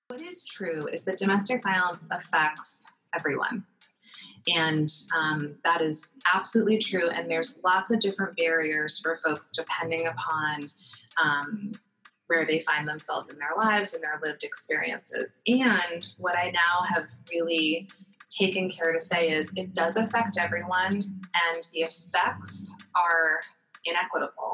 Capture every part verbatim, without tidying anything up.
What is true is that domestic violence affects everyone. And um, that is absolutely true. And there's lots of different barriers for folks depending upon um, where they find themselves in their lives and their lived experiences. And what I now have really taken care to say is it does affect everyone, and the effects are inequitable.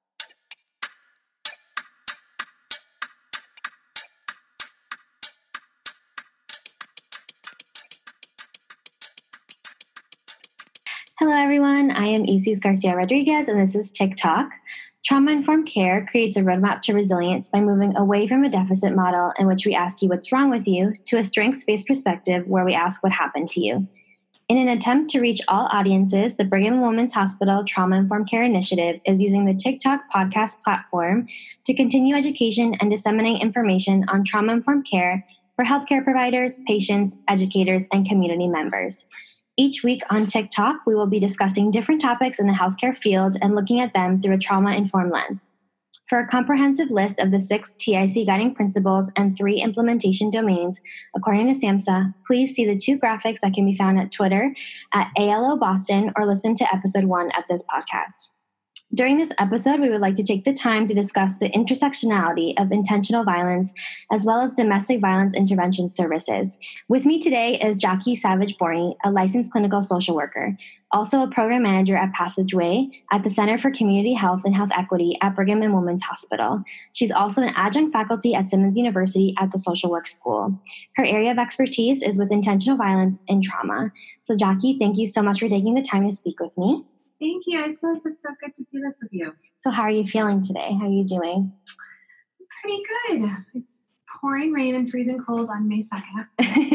Hello, everyone. I am Isis Garcia Rodriguez, and this is TikTok. Trauma-informed care creates a roadmap to resilience by moving away from a deficit model in which we ask you what's wrong with you to a strengths-based perspective where we ask what happened to you. In an attempt to reach all audiences, the Brigham and Women's Hospital Trauma-Informed Care Initiative is using the TikTok podcast platform to continue education and disseminating information on trauma-informed care for healthcare providers, patients, educators, and community members. Each week on TikTok, we will be discussing different topics in the healthcare field and looking at them through a trauma-informed lens. For a comprehensive list of the six T I C guiding principles and three implementation domains, according to SAMHSA, please see the two graphics that can be found at Twitter at A L O Boston or listen to episode one of this podcast. During this episode, we would like to take the time to discuss the intersectionality of intentional violence as well as domestic violence intervention services. With me today is Jackie Savage-Borney, a licensed clinical social worker, also a program manager at Passageway at the Center for Community Health and Health Equity at Brigham and Women's Hospital. She's also an adjunct faculty at Simmons University at the Social Work School. Her area of expertise is with intentional violence and trauma. So Jackie, thank you so much for taking the time to speak with me. Thank you, Isis. It's so good to do this with you. So how are you feeling today? How are you doing? Pretty good. It's pouring rain and freezing cold on May second.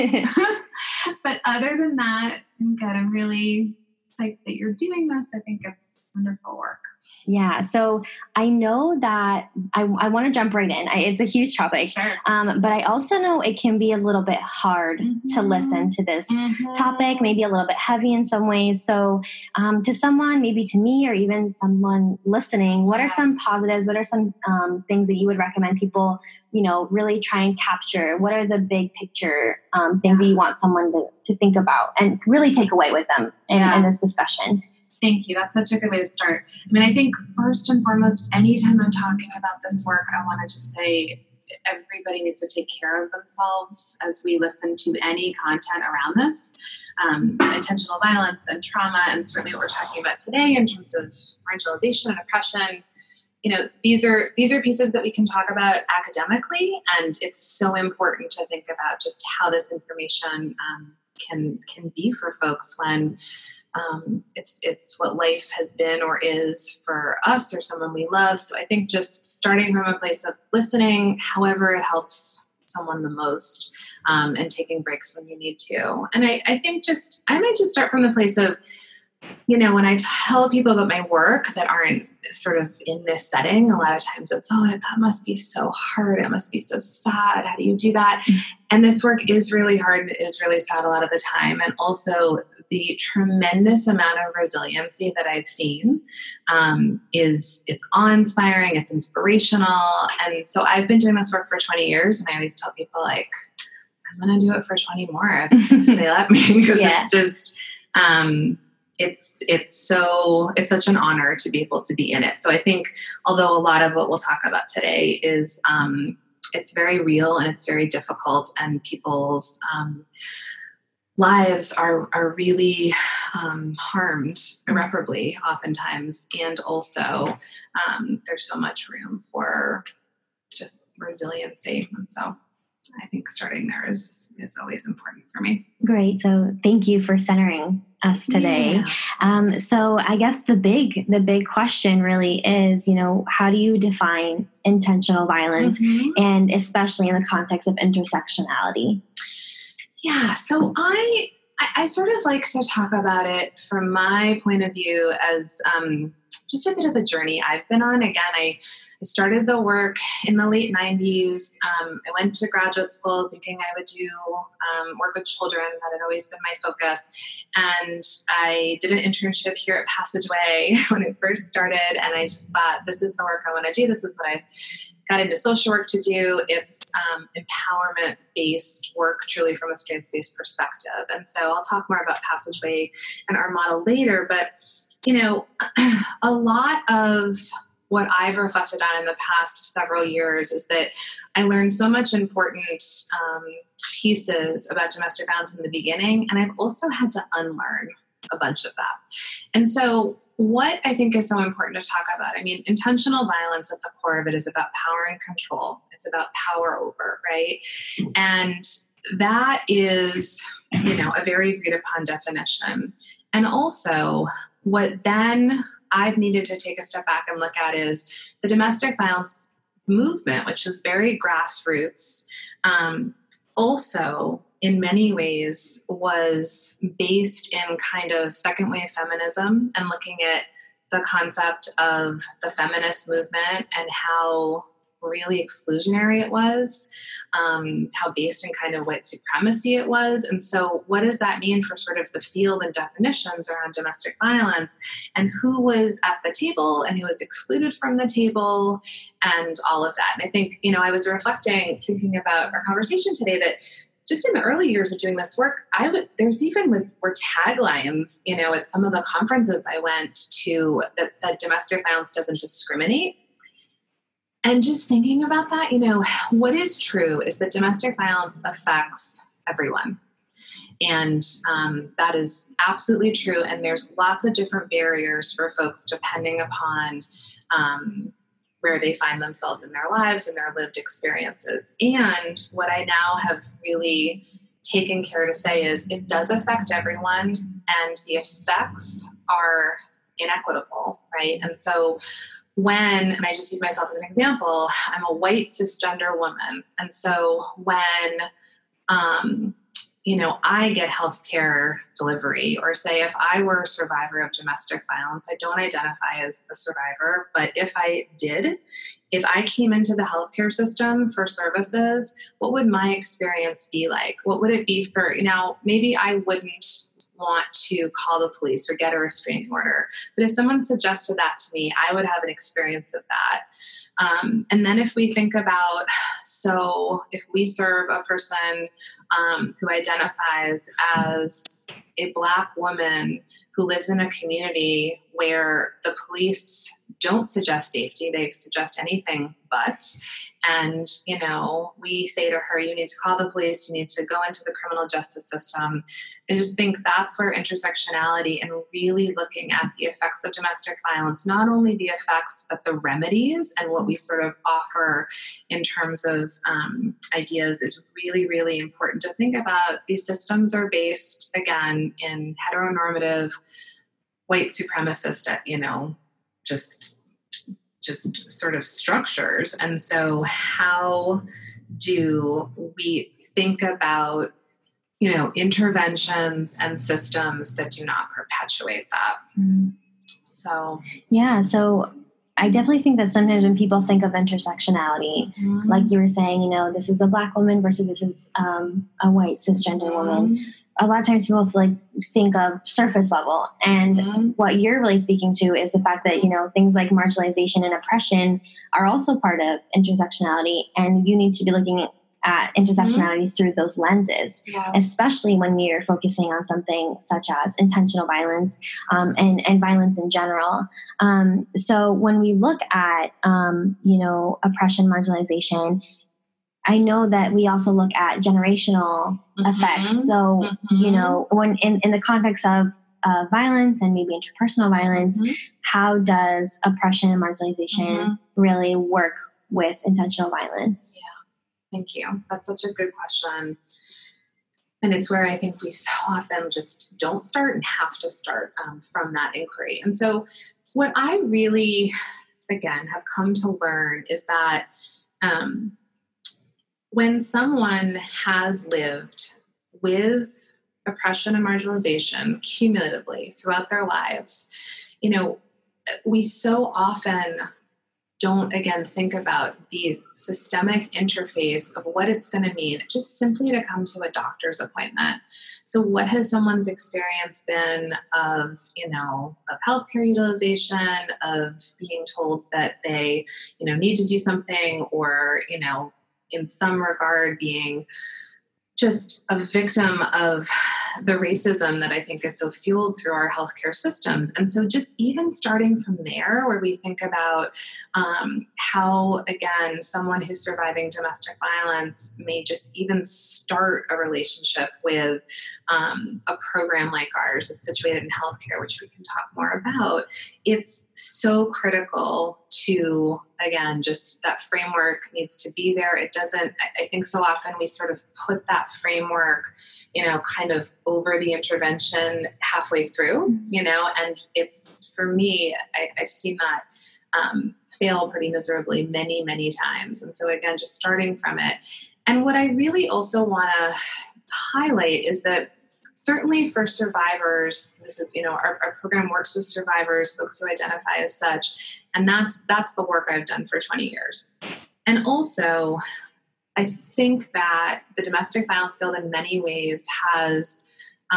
But other than that, I'm good. I'm really psyched that you're doing this. I think it's wonderful work. Yeah. So I know that I, I want to jump right in. I, it's a huge topic. Sure. Um, but I also know it can be a little bit hard mm-hmm. to listen to this mm-hmm. topic, maybe a little bit heavy in some ways. So um, to someone, maybe to me or even someone listening, what yes. are some positives? What are some um, things that you would recommend people, you know, really try and capture? What are the big picture um, things yeah. that you want someone to, to think about and really take away with them in, yeah. in this discussion? Thank you. That's such a good way to start. I mean, I think first and foremost, anytime I'm talking about this work, I want to just say everybody needs to take care of themselves as we listen to any content around this. Um, intentional violence and trauma, and certainly what we're talking about today in terms of marginalization and oppression. You know, these are these are pieces that we can talk about academically, and it's so important to think about just how this information um, can can be for folks when Um, it's it's what life has been or is for us or someone we love. So I think just starting from a place of listening, however it helps someone the most, um, and taking breaks when you need to. And I, I think just, I might just start from the place of, you know, when I tell people about my work that aren't sort of in this setting, a lot of times it's, oh, that must be so hard. It must be so sad. How do you do that? And this work is really hard and is really sad a lot of the time. And also the tremendous amount of resiliency that I've seen um, is, it's awe-inspiring, it's inspirational. And so I've been doing this work for twenty years, and I always tell people, like, I'm going to do it for twenty more if, if they let me, because yeah. it's just, um, It's it's so it's such an honor to be able to be in it. So I think, although a lot of what we'll talk about today is um, it's very real and it's very difficult, and people's um, lives are are really um, harmed irreparably, oftentimes, and also um, there's so much room for just resiliency, and so I think starting there is is always important for me. Great. So thank you for centering us today. Yeah. Um, so I guess the big, the big question really is, you know, how do you define intentional violence, mm-hmm. and especially in the context of intersectionality? Yeah. So I, I, I sort of like to talk about it from my point of view as, um, just a bit of the journey I've been on. Again, I started the work in the late nineties. Um, I went to graduate school thinking I would do um, work with children. That had always been my focus. And I did an internship here at Passageway when it first started. And I just thought, this is the work I want to do. This is what I've got into social work to do. It's um, empowerment-based work, truly from a strengths-based perspective. And so I'll talk more about Passageway and our model later. But, you know, a lot of what I've reflected on in the past several years is that I learned so much important um, pieces about domestic violence in the beginning, and I've also had to unlearn a bunch of that. And so what I think is so important to talk about, I mean, intentional violence at the core of it is about power and control. It's about power over, right? And that is, you know, a very agreed upon definition. And also what then I've needed to take a step back and look at is the domestic violence movement, which was very grassroots, um, also in many ways was based in kind of second wave feminism and looking at the concept of the feminist movement and how really exclusionary it was, um, how based in kind of white supremacy it was. And so what does that mean for sort of the field and definitions around domestic violence and who was at the table and who was excluded from the table and all of that? And I think, you know, I was reflecting, thinking about our conversation today that just in the early years of doing this work, I would, there's even was, were taglines, you know, at some of the conferences I went to that said domestic violence doesn't discriminate. And just thinking about that, you know, what is true is that domestic violence affects everyone. And um, that is absolutely true. And there's lots of different barriers for folks depending upon um, where they find themselves in their lives and their lived experiences. And what I now have really taken care to say is it does affect everyone and the effects are inequitable, right? And so when, and I just use myself as an example, I'm a white cisgender woman. And so when, um, you know, I get healthcare delivery, or say if I were a survivor of domestic violence, I don't identify as a survivor, but if I did, if I came into the healthcare system for services, what would my experience be like? What would it be for, you know, maybe I wouldn't want to call the police or get a restraining order. But if someone suggested that to me, I would have an experience of that. Um, and then if we think about, so if we serve a person um, who identifies as a Black woman who lives in a community where the police don't suggest safety, they suggest anything but, and, you know, we say to her, you need to call the police, you need to go into the criminal justice system. I just think that's where intersectionality and really looking at the effects of domestic violence, not only the effects, but the remedies and what we sort of offer in terms of um, ideas is really, really important to think about. These systems are based, again, in heteronormative, white supremacist, you know, just just sort of structures. And so how do we think about, you know, interventions and systems that do not perpetuate that? Mm-hmm. So, yeah. So I definitely think that sometimes when people think of intersectionality, mm-hmm. like you were saying, you know, this is a Black woman versus this is um, a white cisgender mm-hmm. woman. A lot of times people like think of surface level, and mm-hmm. what you're really speaking to is the fact that, you know, things like marginalization and oppression are also part of intersectionality, and you need to be looking at intersectionality mm-hmm. through those lenses, yes. especially when you're focusing on something such as intentional violence um, and, and violence in general. Um, so when we look at, um, you know, oppression, marginalization, I know that we also look at generational mm-hmm. effects. So, mm-hmm. you know, when in, in the context of uh, violence and maybe interpersonal violence, mm-hmm. how does oppression and marginalization mm-hmm. really work with intentional violence? Yeah, thank you. That's such a good question. And it's where I think we so often just don't start and have to start um, from that inquiry. And so what I really, again, have come to learn is that um, when someone has lived with oppression and marginalization cumulatively throughout their lives, you know, we so often don't, again, think about the systemic interface of what it's going to mean just simply to come to a doctor's appointment. So what has someone's experience been of, you know, of healthcare utilization, of being told that they, you know, need to do something, or, you know, in some regard being just a victim of the racism that I think is so fueled through our healthcare systems. And so just even starting from there, where we think about um, how, again, someone who's surviving domestic violence may just even start a relationship with um, a program like ours that's situated in healthcare, which we can talk more about. It's so critical to, again, just that framework needs to be there. It doesn't, I think so often we sort of put that framework, you know, kind of over the intervention halfway through, you know, and it's, for me, I, I've seen that um, fail pretty miserably many, many times. And so again, just starting from it. And what I really also want to highlight is that certainly for survivors, this is, you know, our, our program works with survivors, folks who identify as such. And that's, that's the work I've done for twenty years. And also, I think that the domestic violence field in many ways has,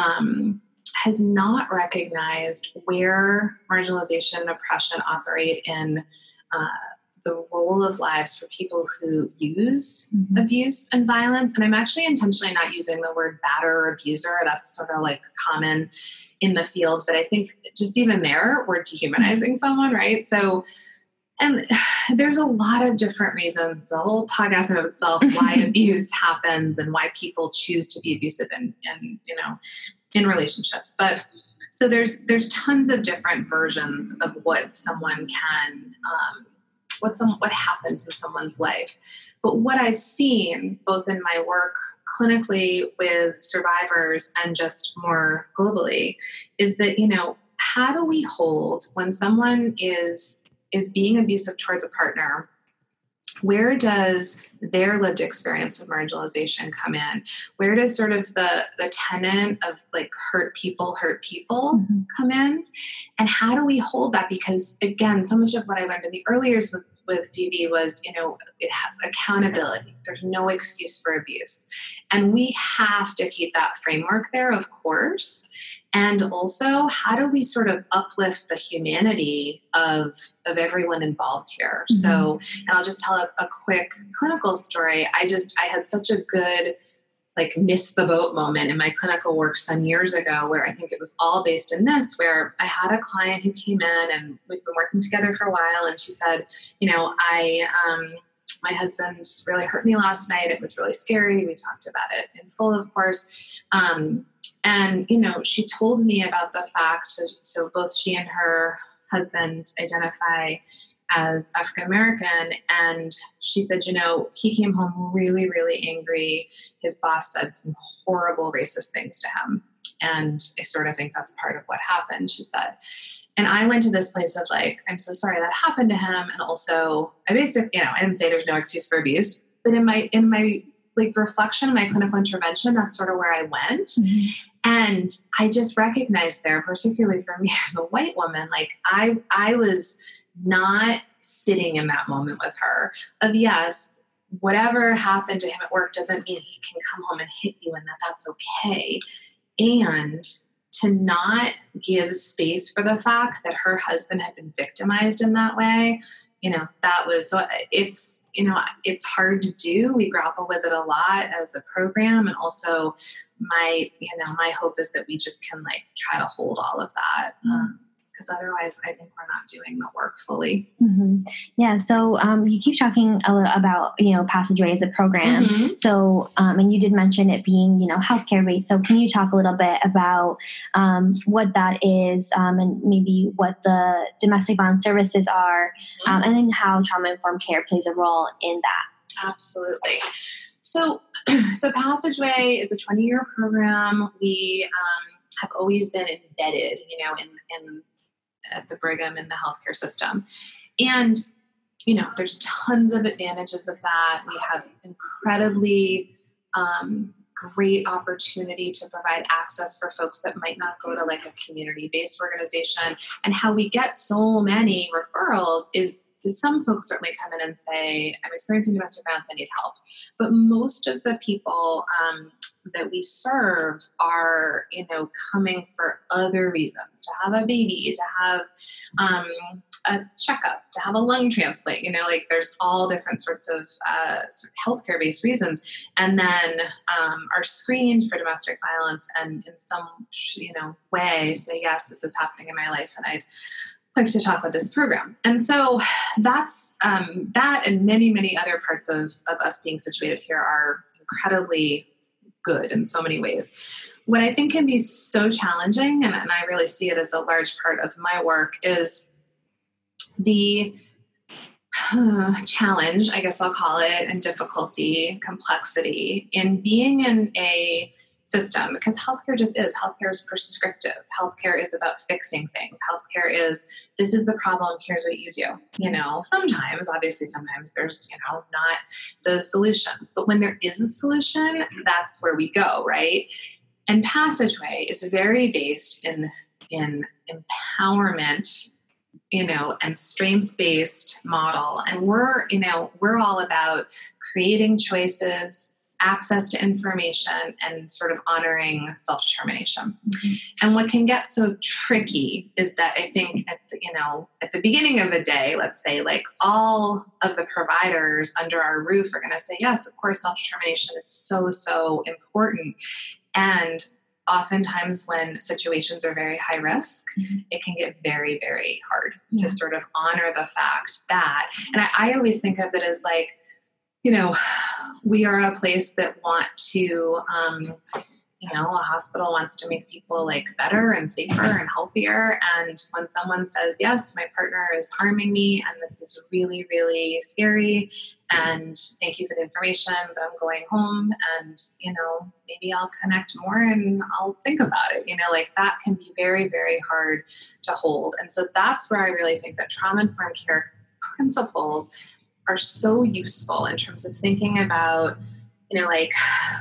um, has not recognized where marginalization and oppression operate in uh, the role of lives for people who use mm-hmm. abuse and violence. And I'm actually intentionally not using the word batter or abuser. That's sort of like common in the field. But I think just even there, we're dehumanizing someone, right? So, and there's a lot of different reasons. It's a whole podcast in of itself, why abuse happens and why people choose to be abusive in, in, you know, in relationships. But so there's, there's tons of different versions of what someone can, um, what some, what happens in someone's life. But what I've seen both in my work clinically with survivors and just more globally is that, you know, how do we hold when someone is, is being abusive towards a partner? Where does their lived experience of marginalization come in? Where does sort of the, the tenet of like hurt people, hurt people mm-hmm. come in? And how do we hold that? Because again, so much of what I learned in the early years with, with D V was, you know, it ha- accountability. There's no excuse for abuse. And we have to keep that framework there, of course. And also, how do we sort of uplift the humanity of, of everyone involved here? Mm-hmm. So, and I'll just tell a, a quick clinical story. I just, I had such a good, like, miss the boat moment in my clinical work some years ago, where I think it was all based in this, where I had a client who came in and we'd been working together for a while. And she said, you know, I, um, my husband really hurt me last night. It was really scary. We talked about it in full, of course. Um, And, you know, she told me about the fact, so, so both she and her husband identify as African-American. And she said, you know, he came home really, really angry. His boss said some horrible racist things to him. And I sort of think that's part of what happened, she said. And I went to this place of like, I'm so sorry that happened to him. And also, I basically, you know, I didn't say there's no excuse for abuse, but in my, in my, like reflection, my clinical intervention, that's sort of where I went. Mm-hmm. And I just recognized there, particularly for me as a white woman, like I, I was not sitting in that moment with her of, yes, whatever happened to him at work doesn't mean he can come home and hit you and that that's okay. And to not give space for the fact that her husband had been victimized in that way, you know, that was, so it's, you know, it's hard to do. We grapple with it a lot as a program. And also my, you know, my hope is that we just can like try to hold all of that. Um, because otherwise I think we're not doing the work fully. Mm-hmm. Yeah. So um, you keep talking a little about, you know, Passageway as a program. Mm-hmm. So, um, and you did mention it being, you know, healthcare based. So can you talk a little bit about um, what that is um, and maybe what the domestic violence services are mm-hmm. um, and then how trauma-informed care plays a role in that? Absolutely. So, so Passageway is a twenty-year program. We um, have always been embedded, you know, in, in at the Brigham in the healthcare system. And, you know, there's tons of advantages of that. We have incredibly um, great opportunity to provide access for folks that might not go to like a community-based organization. And how we get so many referrals is, is some folks certainly come in and say, I'm experiencing domestic violence, I need help. But most of the people um, that we serve are, you know, coming for other reasons, to have a baby, to have um, a checkup, to have a lung transplant, you know, like there's all different sorts of uh, sort of healthcare based reasons. And then um, are screened for domestic violence and in some, you know, way say, yes, this is happening in my life and I'd like to talk about this program. And so that's um, that and many, many other parts of, of us being situated here are incredibly good in so many ways. What I think can be so challenging, and, and I really see it as a large part of my work, is the uh, challenge, I guess I'll call it, and difficulty, complexity in being in a system, because healthcare just is. Healthcare is prescriptive. Healthcare is about fixing things. Healthcare is, this is the problem, here's what you do. You know, sometimes, obviously sometimes there's, you know, not those solutions. But when there is a solution, that's where we go, right? And Passageway is very based in, in empowerment, you know, and strengths-based model. And we're, you know, we're all about creating choices, access to information, and sort of honoring self-determination. Mm-hmm. And what can get so tricky is that I think at the, you know, at the beginning of a day, let's say, like all of the providers under our roof are going to say, yes, of course, self-determination is so, so important. And oftentimes when situations are very high risk, mm-hmm. it can get very, very hard yeah. to sort of honor the fact that, and I, I always think of it as like, you know, we are a place that want to, um, you know, a hospital wants to make people like better and safer and healthier. And when someone says, yes, my partner is harming me and this is really, really scary, and thank you for the information, but I'm going home and, you know, maybe I'll connect more and I'll think about it. You know, like that can be very, very hard to hold. And so that's where I really think that trauma-informed care principles are so useful in terms of thinking about, you know, like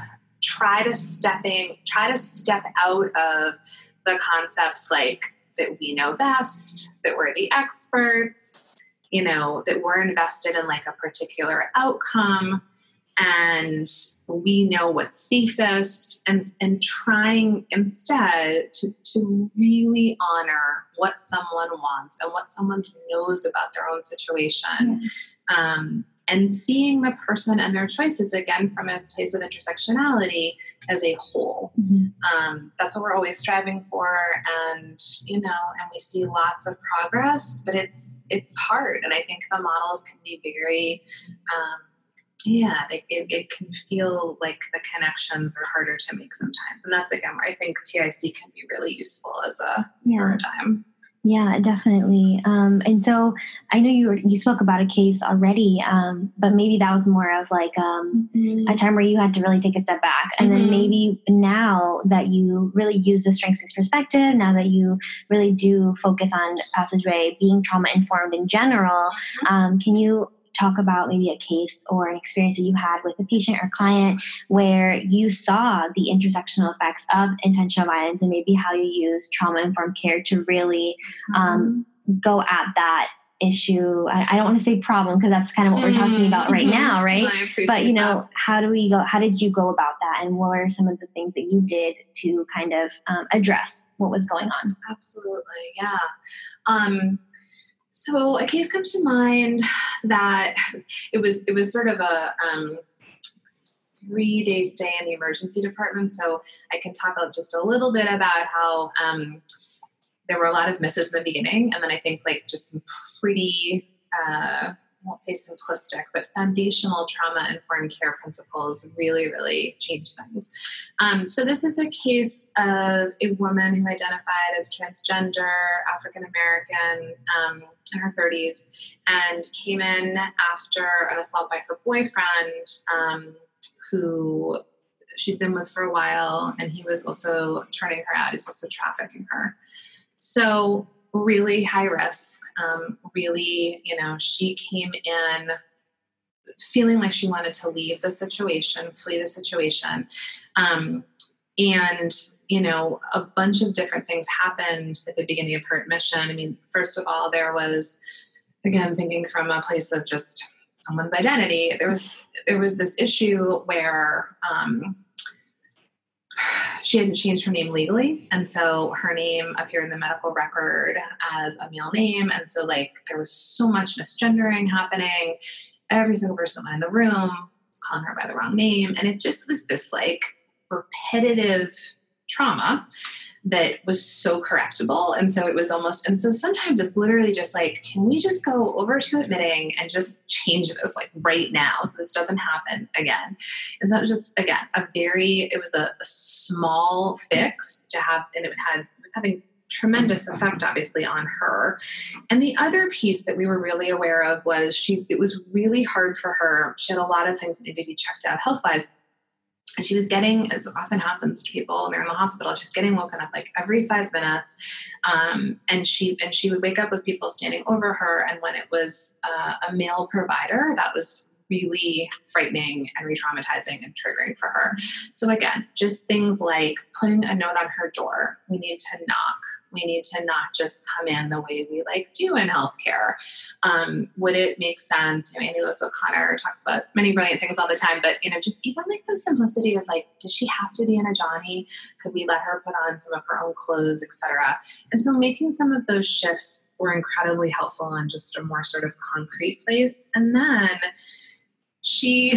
try to stepping, try to step out of the concepts like that we know best, that we're the experts, you know, that we're invested in like a particular outcome and we know what's safest, and, and trying instead to, to really honor what someone wants and what someone knows about their own situation. Mm-hmm. Um, and seeing the person and their choices, again, from a place of intersectionality as a whole. Mm-hmm. Um, that's what we're always striving for. And, you know, and we see lots of progress, but it's, it's hard. And I think the models can be very, um, yeah, they, it, it can feel like the connections are harder to make sometimes. And that's, again, where I think T I C can be really useful as a yeah. paradigm. Yeah, definitely. Um, and so I know you were, you spoke about a case already, um, but maybe that was more of like um, mm-hmm. a time where you had to really take a step back. And mm-hmm. then maybe now that you really use the strengths-based perspective, now that you really do focus on Passageway being trauma-informed in general, um, can you talk about maybe a case or an experience that you had with a patient or client where you saw the intersectional effects of intentional violence and maybe how you use trauma-informed care to really um, go at that issue? I, I don't want to say problem because that's kind of what we're talking about right now, right? But, you know, that. how do we go, how did you go about that? And what are some of the things that you did to kind of um, address what was going on? Absolutely. Yeah. Um, So a case comes to mind that it was it was sort of a um, three day stay in the emergency department. So I can talk just a little bit about how um, there were a lot of misses in the beginning, and then I think like just some pretty uh, I won't say simplistic, but foundational trauma-informed care principles really, really change things. Um, so this is a case of a woman who identified as transgender, African-American, um, in her thirties, and came in after an assault by her boyfriend, um, who she'd been with for a while, and he was also turning her out. He was also trafficking her. So really high risk, um, really, you know, she came in feeling like she wanted to leave the situation, flee the situation. Um, and, you know, a bunch of different things happened at the beginning of her admission. I mean, first of all, there was, again, thinking from a place of just someone's identity, there was, there was this issue where, um, she hadn't changed her name legally. And so her name appeared in the medical record as a male name. And so like there was so much misgendering happening. Every single person in the room was calling her by the wrong name. And it just was this like repetitive trauma that was so correctable. And so it was almost, and so sometimes it's literally just like, can we just go over to admitting and just change this like right now so this doesn't happen again? And so it was just, again, a very, it was a, a small fix to have, and it had, it was having tremendous effect obviously on her. And the other piece that we were really aware of was she, it was really hard for her. She had a lot of things that needed to be checked out health-wise. And she was getting, as often happens to people when they're in the hospital, she's getting woken up like every five minutes. Um, and she and she would wake up with people standing over her. And when it was uh, a male provider, that was really frightening and re-traumatizing and triggering for her. So again, just things like putting a note on her door. We need to knock. We need to not just come in the way we like do in healthcare. Um, would it make sense? You know, Annie Lewis O'Connor talks about many brilliant things all the time, but you know, just even like the simplicity of like, does she have to be in a Johnny? Could we let her put on some of her own clothes, et cetera? And so making some of those shifts were incredibly helpful in just a more sort of concrete place. And then she,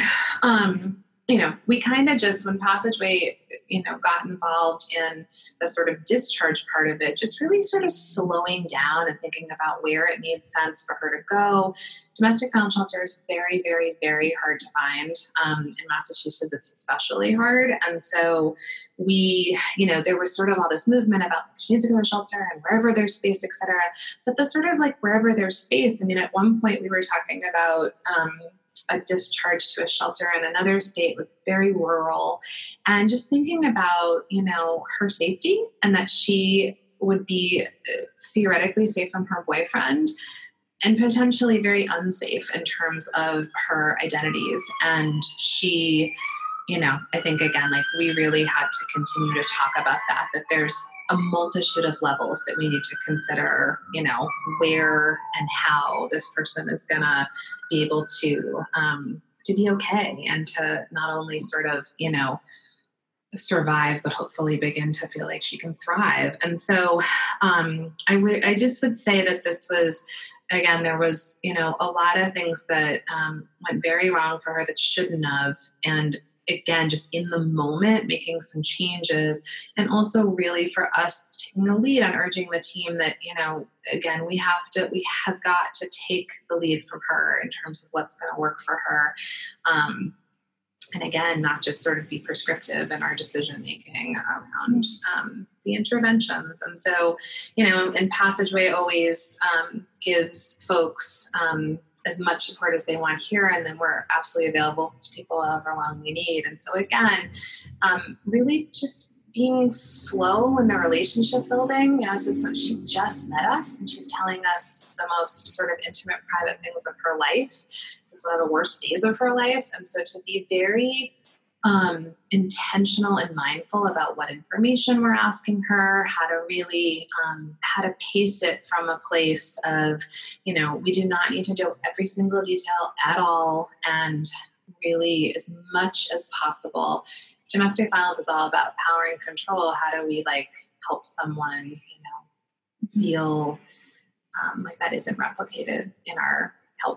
um, you know, we kind of just, when Passageway, you know, got involved in the sort of discharge part of it, just really sort of slowing down and thinking about where it made sense for her to go. Domestic violence shelter is very, very, very hard to find. Um, in Massachusetts, it's especially hard. And so we, you know, there was sort of all this movement about she needs to go to a shelter and wherever there's space, et cetera. But the sort of like wherever there's space, I mean, at one point we were talking about, um, a discharge to a shelter in another state, was very rural, and just thinking about, you know, her safety and that she would be theoretically safe from her boyfriend and potentially very unsafe in terms of her identities. And she, you know, I think again, like we really had to continue to talk about that, that there's a multitude of levels that we need to consider, you know, where and how this person is going to be able to, um, to be okay and to not only sort of, you know, survive, but hopefully begin to feel like she can thrive. And so um, I, w- I just would say that this was, again, there was, you know, a lot of things that um, went very wrong for her that shouldn't have. And again, just in the moment, making some changes, and also really for us taking a lead on urging the team that, you know, again, we have to, we have got to take the lead from her in terms of what's going to work for her. Um, and again, not just sort of be prescriptive in our decision-making around um, the interventions. And so, you know, and Passageway always um, gives folks um, as much support as they want here, and then we're absolutely available to people however long we need. And so again, um, really just being slow in the relationship building. You know, so she just met us and she's telling us the most sort of intimate, private things of her life. This is one of the worst days of her life. And so to be very um, intentional and mindful about what information we're asking her, how to really, um, how to pace it from a place of, you know, we do not need to do every single detail at all. And really as much as possible, domestic violence is all about power and control. How do we like help someone, you know, feel um, like that isn't replicated in our help?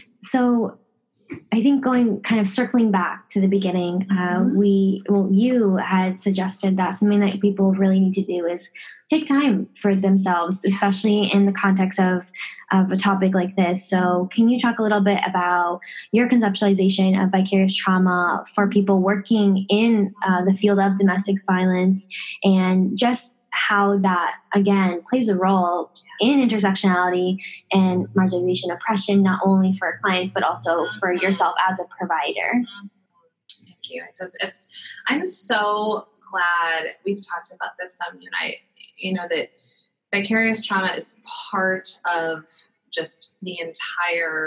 So I think going kind of circling back to the beginning, uh, mm-hmm. we, well, you had suggested that something that people really need to do is take time for themselves, yes. especially in the context of, of a topic like this. So can you talk a little bit about your conceptualization of vicarious trauma for people working in uh, the field of domestic violence, and just how that, again, plays a role in intersectionality and marginalization oppression, not only for clients, but also for yourself as a provider? Thank you. It's, it's, I'm so glad we've talked about this some, you and I, you know, that vicarious trauma is part of just the entire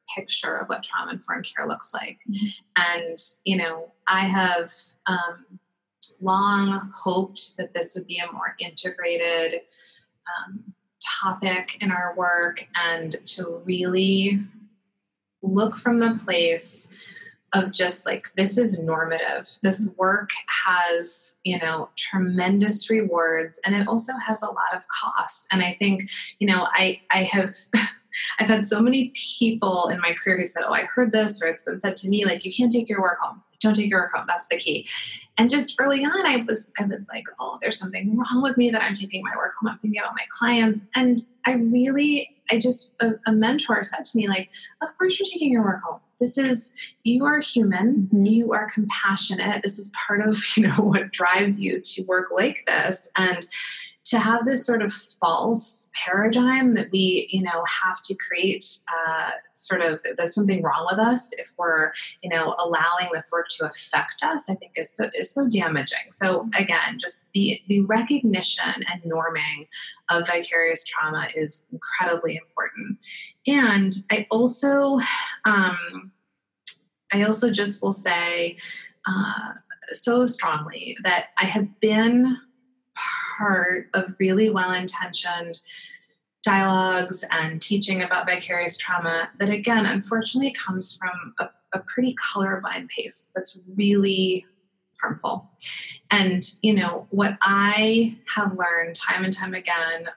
picture of what trauma-informed care looks like. Mm-hmm. And, you know, I have um, long hoped that this would be a more integrated um, topic in our work, and to really look from the place of just like, this is normative. This work has, you know, tremendous rewards, and it also has a lot of costs. And I think, you know, I, I have, I've had so many people in my career who said, oh, I heard this, or it's been said to me, like, you can't take your work home. Don't take your work home. That's the key. And just early on, I was, I was like, oh, there's something wrong with me that I'm taking my work home. I'm thinking about my clients. And I really, I just, a, a mentor said to me, like, of course you're taking your work home. This is, you are human. Mm-hmm. You are compassionate. This is part of, you know, what drives you to work like this. And to have this sort of false paradigm that we, you know, have to create uh, sort of, there's something wrong with us if we're, you know, allowing this work to affect us, I think is so, is so damaging. So again, just the, the recognition and norming of vicarious trauma is incredibly important. And I also, um, I also just will say uh, so strongly that I have been part of really well-intentioned dialogues and teaching about vicarious trauma that, again, unfortunately comes from a, a pretty colorblind pace that's really harmful. And, you know, what I have learned time and time again,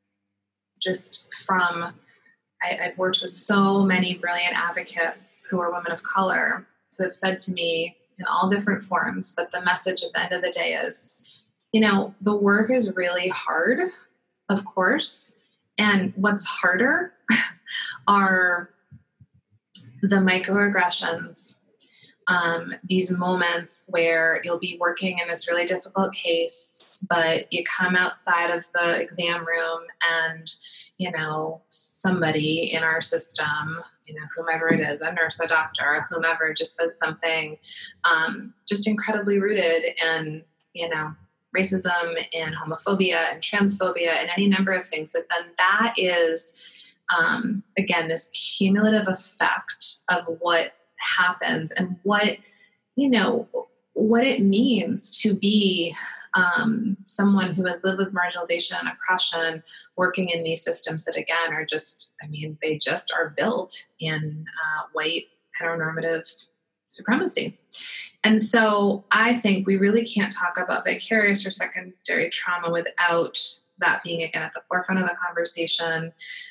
just from, I, I've worked with so many brilliant advocates who are women of color who have said to me in all different forms, but the message at the end of the day is, you know, the work is really hard, of course. And what's harder are the microaggressions, um, these moments where you'll be working in this really difficult case, but you come outside of the exam room and, you know, somebody in our system, you know, whomever it is, a nurse, a doctor, whomever, just says something um, just incredibly rooted in, you know, racism and homophobia and transphobia and any number of things, that then that is, um, again, this cumulative effect of what happens and what, you know, what it means to be um, someone who has lived with marginalization and oppression, working in these systems that, again, are just, I mean, they just are built in uh, white heteronormative supremacy. And so I think we really can't talk about vicarious or secondary trauma without that being, again, at the forefront of the conversation,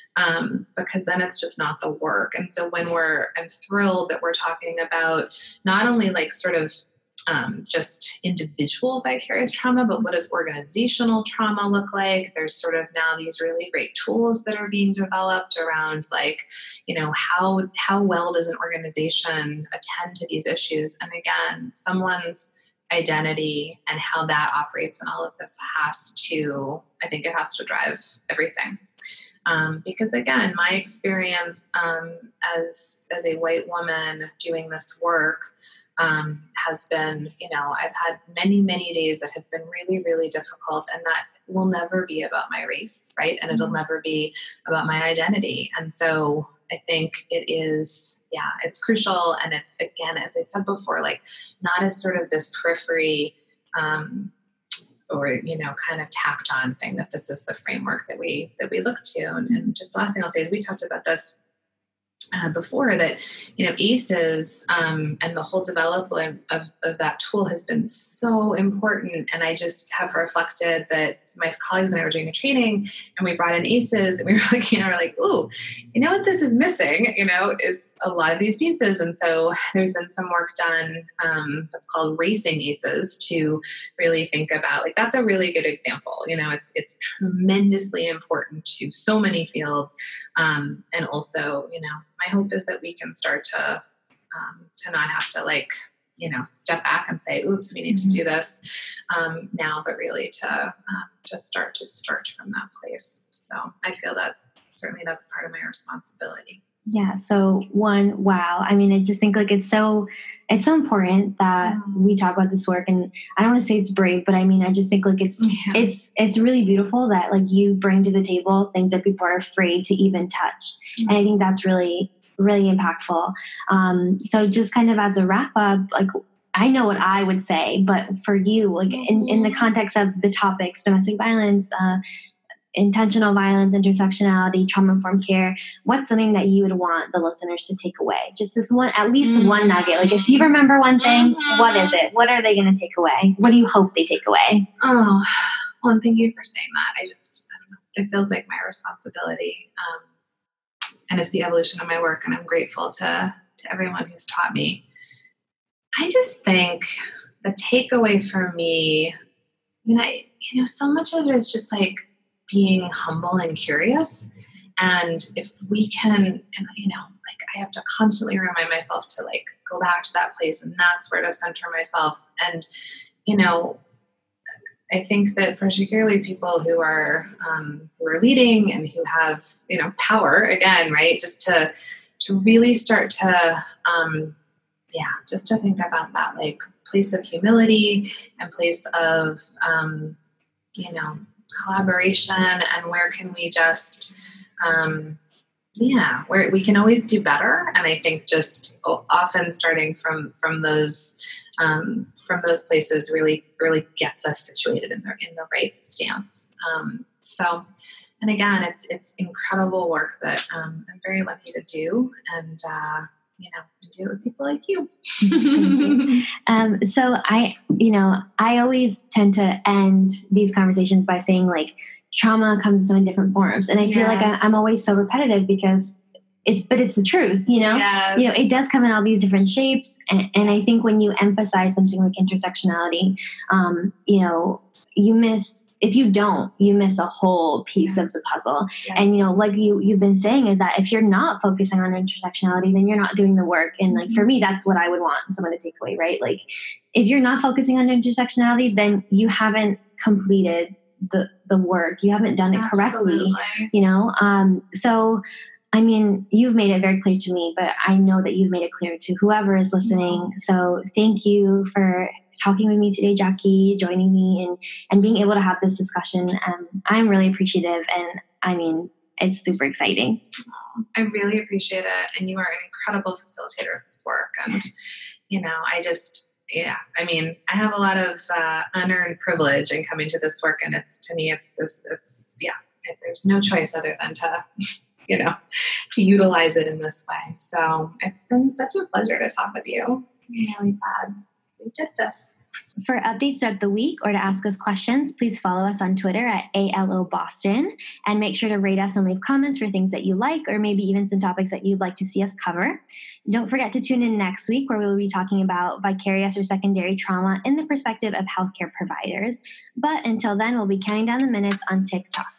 um, because then it's just not the work. And so when we're, I'm thrilled that we're talking about not only like sort of um, just individual vicarious trauma, but what does organizational trauma look like? There's sort of now these really great tools that are being developed around, like, you know, how, how well does an organization attend to these issues? And again, someone's identity and how that operates in all of this has to, I think it has to drive everything. Um, because again, my experience um, as, as a white woman doing this work um, has been, you know, I've had many, many days that have been really, really difficult, and that will never be about my race, right? And it'll never be about my identity. And so I think it is, yeah, it's crucial. And it's, again, as I said before, like not as sort of this periphery, um, or, you know, kind of tacked on thing, that this is the framework that we, that we look to. And, and just the last thing I'll say is we talked about this Uh, before, that, you know, A C Es um, and the whole development of, of that tool has been so important. And I just have reflected that my colleagues and I were doing a training, and we brought in A C Es, and we were like, you know, we're like, ooh, you know what this is missing, you know, is a lot of these pieces. And so there's been some work done um, that's called Racing A C Es to really think about, like, that's a really good example. You know, it's, it's tremendously important to so many fields. Um, and also, you know, my hope is that we can start to um, to not have to, like, you know, step back and say, oops, we need to do this um, now, but really to um, just start to start from that place. So I feel that certainly that's part of my responsibility. Yeah. So one, wow. I mean, I just think like it's so, it's so important that we talk about this work, and I don't want to say it's brave, but I mean, I just think like it's, yeah. it's, it's really beautiful that like you bring to the table things that people are afraid to even touch. Mm-hmm. And I think that's really, really impactful. Um, so just kind of as a wrap up, like, I know what I would say, but for you, like in, in the context of the topics, domestic violence, uh, intentional violence, intersectionality, trauma-informed care, what's something that you would want the listeners to take away? Just this one, at least mm-hmm. one nugget. Like if you remember one thing, mm-hmm. what is it? What are they going to take away? What do you hope they take away? Oh, well, thank you for saying that. I just, I don't know, it feels like my responsibility. Um, and it's the evolution of my work. And I'm grateful to, to everyone who's taught me. I just think the takeaway for me, I mean, I, you know, so much of it is just like being humble and curious. And if we can, and you know, like I have to constantly remind myself to like go back to that place, and that's where to center myself. And, you know, I think that particularly people who are, um, who are leading and who have, you know, power again, right. Just to, to really start to, um, yeah, just to think about that, like place of humility and place of, um, you know, collaboration, and where can we just, um, yeah, where we can always do better. And I think just often starting from, from those, um, from those places really, really gets us situated in the, in the right stance. Um, so, and again, it's, it's incredible work that, um, I'm very lucky to do. And, uh, you know, and do it with people like you. you. Um, so I, you know, I always tend to end these conversations by saying like trauma comes in so many different forms. And I feel yes. like I, I'm always so repetitive because it's, but it's the truth, you know, yes. you know, it does come in all these different shapes. And, and I think when you emphasize something like intersectionality, um, you know, you miss, if you don't, you miss a whole piece yes. of the puzzle. Yes. And, you know, like you, you've been saying is that if you're not focusing on intersectionality, then you're not doing the work. And like, for me, that's what I would want someone to take away, right? Like if you're not focusing on intersectionality, then you haven't completed the, the work. You haven't done it Absolutely. correctly, you know? Um, so, I mean, you've made it very clear to me, but I know that you've made it clear to whoever is listening. So thank you for talking with me today, Jackie, joining me and, and being able to have this discussion. Um, I'm really appreciative. And I mean, it's super exciting. I really appreciate it. And you are an incredible facilitator of this work. And, you know, I just, yeah, I mean, I have a lot of uh, unearned privilege in coming to this work. And it's, to me, it's this, it's, yeah, it, there's no choice other than to, you know, to utilize it in this way. So it's been such a pleasure to talk with you. I'm really glad we did this. For updates throughout the week or to ask us questions, please follow us on Twitter at A L O Boston, and make sure to rate us and leave comments for things that you like, or maybe even some topics that you'd like to see us cover. Don't forget to tune in next week, where we'll be talking about vicarious or secondary trauma in the perspective of healthcare providers. But until then, we'll be counting down the minutes on TikTok.